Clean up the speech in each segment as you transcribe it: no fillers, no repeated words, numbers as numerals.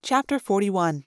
Chapter 41.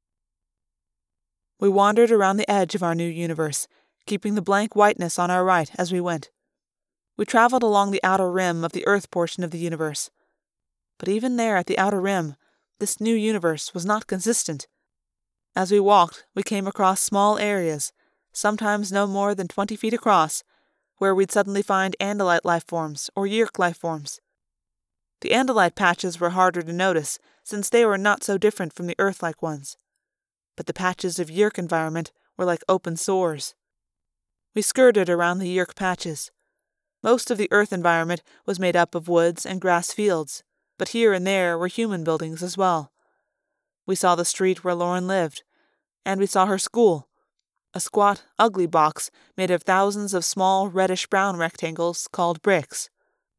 We wandered around the edge of our new universe, keeping the blank whiteness on our right as we went. We traveled along the outer rim of the Earth portion of the universe. But even there at the outer rim, this new universe was not consistent. As we walked, we came across small areas, sometimes no more than 20 feet across, where we'd suddenly find Andalite life forms or Yeerk life forms. The Andalite patches were harder to notice, since they were not so different from the Earth-like ones. But the patches of Yeerk environment were like open sores. We skirted around the Yeerk patches. Most of the Earth environment was made up of woods and grass fields, but here and there were human buildings as well. We saw the street where Lauren lived, and we saw her school, a squat, ugly box made of thousands of small reddish-brown rectangles called bricks.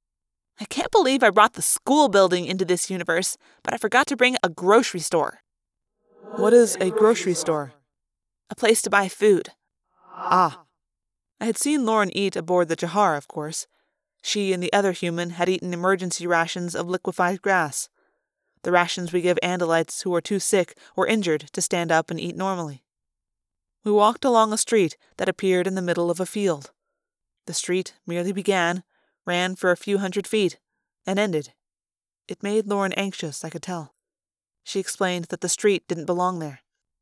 I can't believe I brought the school building into this universe, but I forgot to bring a grocery store. What is a grocery store? A place to buy food. Ah. I had seen Lauren eat aboard the Jahar, of course. She and the other human had eaten emergency rations of liquefied grass, the rations we give Andalites who are too sick or injured to stand up and eat normally. We walked along a street that appeared in the middle of a field. The street merely began, ran for a few hundred feet, and ended. It made Lauren anxious, I could tell. She explained that the street didn't belong there.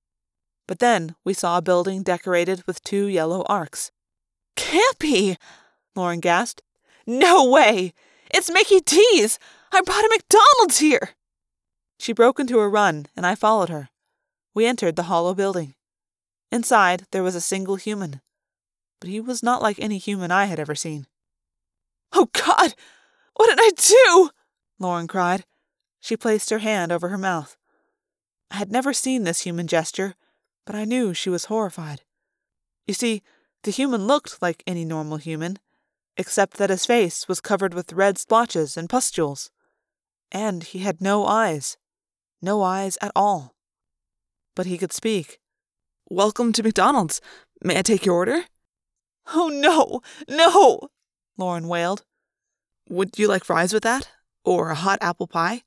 But then we saw a building decorated with 2 yellow arcs. Can't be! Lauren gasped. No way! It's Mickey D's! I brought a McDonald's here! She broke into a run, and I followed her. We entered the hollow building. Inside, there was a single human. But he was not like any human I had ever seen. Oh, God! What did I do? Lauren cried. She placed her hand over her mouth. I had never seen this human gesture, but I knew she was horrified. You see, the human looked like any normal human, except that his face was covered with red splotches and pustules. And he had no eyes. No eyes at all. But he could speak. Welcome to McDonald's. May I take your order? Oh, no! No! Lauren wailed. Would you like fries with that? Or a hot apple pie?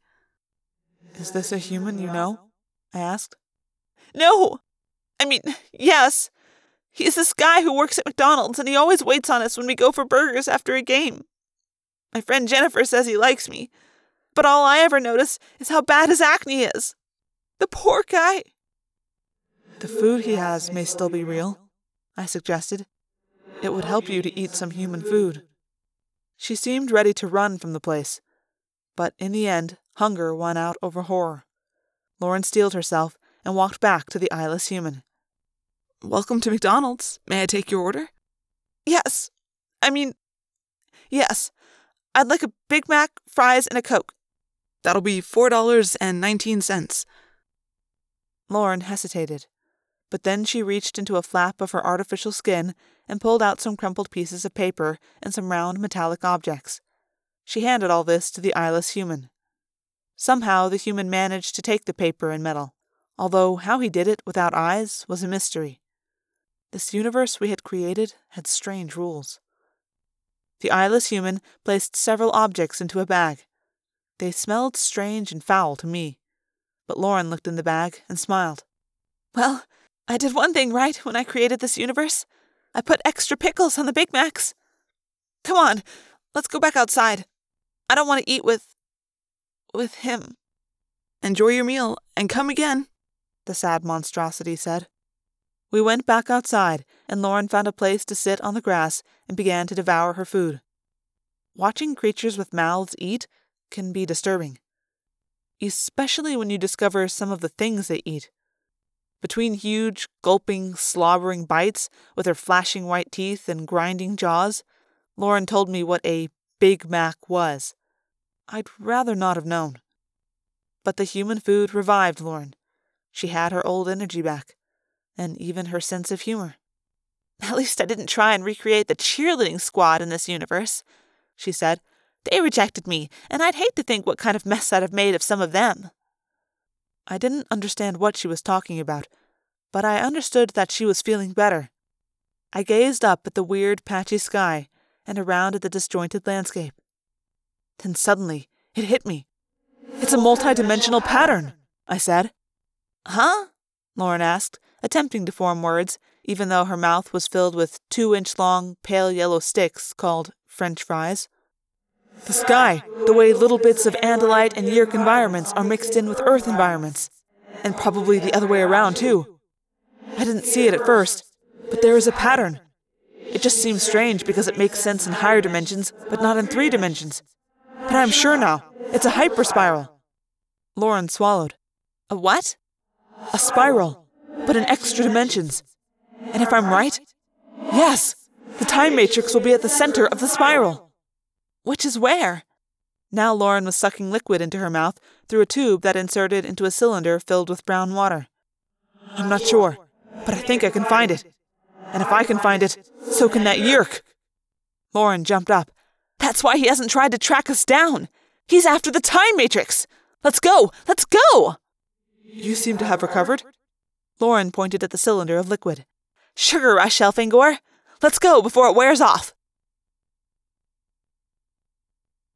Is this a human you know? I asked. No! I mean, yes. He's this guy who works at McDonald's, and he always waits on us when we go for burgers after a game. My friend Jennifer says he likes me, but all I ever notice is how bad his acne is. The poor guy. The food he has may still be real, I suggested. It would help you to eat some human food. She seemed ready to run from the place, but in the end, hunger won out over horror. Lauren steeled herself and walked back to the eyeless human. Welcome to McDonald's. May I take your order? Yes. Yes. I'd like a Big Mac, fries, and a Coke. That'll be $4.19. Lauren hesitated, but then she reached into a flap of her artificial skin and pulled out some crumpled pieces of paper and some round metallic objects. She handed all this to the eyeless human. Somehow the human managed to take the paper and metal, although how he did it without eyes was a mystery. This universe we had created had strange rules. The eyeless human placed several objects into a bag. They smelled strange and foul to me, but Lauren looked in the bag and smiled. Well, I did one thing right when I created this universe. I put extra pickles on the Big Macs. Come on, let's go back outside. I don't want to eat with him. Enjoy your meal and come again, the sad monstrosity said. We went back outside, and Lauren found a place to sit on the grass and began to devour her food. Watching creatures with mouths eat can be disturbing, especially when you discover some of the things they eat. Between huge, gulping, slobbering bites with her flashing white teeth and grinding jaws, Lauren told me what a Big Mac was. I'd rather not have known. But the human food revived Lauren. She had her old energy back, and even her sense of humor. At least I didn't try and recreate the cheerleading squad in this universe, she said. They rejected me, and I'd hate to think what kind of mess I'd have made of some of them. I didn't understand what she was talking about, but I understood that she was feeling better. I gazed up at the weird, patchy sky and around at the disjointed landscape. Then suddenly, it hit me. It's a multi-dimensional pattern, I said. Huh? Lauren asked, attempting to form words, even though her mouth was filled with 2-inch-long, pale yellow sticks called French fries. The sky, the way little bits of Andalite and Yeerk environments are mixed in with Earth environments. And probably the other way around, too. I didn't see it at first, but there is a pattern. It just seems strange because it makes sense in higher dimensions, but not in 3 dimensions. But I'm sure now, it's a hyperspiral. Lauren swallowed. A what? A spiral, but in extra dimensions. And if I'm right, yes, the time matrix will be at the center of the spiral. Which is where? Now Lauren was sucking liquid into her mouth through a tube that inserted into a cylinder filled with brown water. I'm not sure, but I think I can find it. And if I can find it, so can that Yeerk. Lauren jumped up. That's why he hasn't tried to track us down. He's after the time matrix. Let's go! Let's go! You seem to have recovered. Lauren pointed at the cylinder of liquid. Sugar rush, Elfangor. Let's go before it wears off.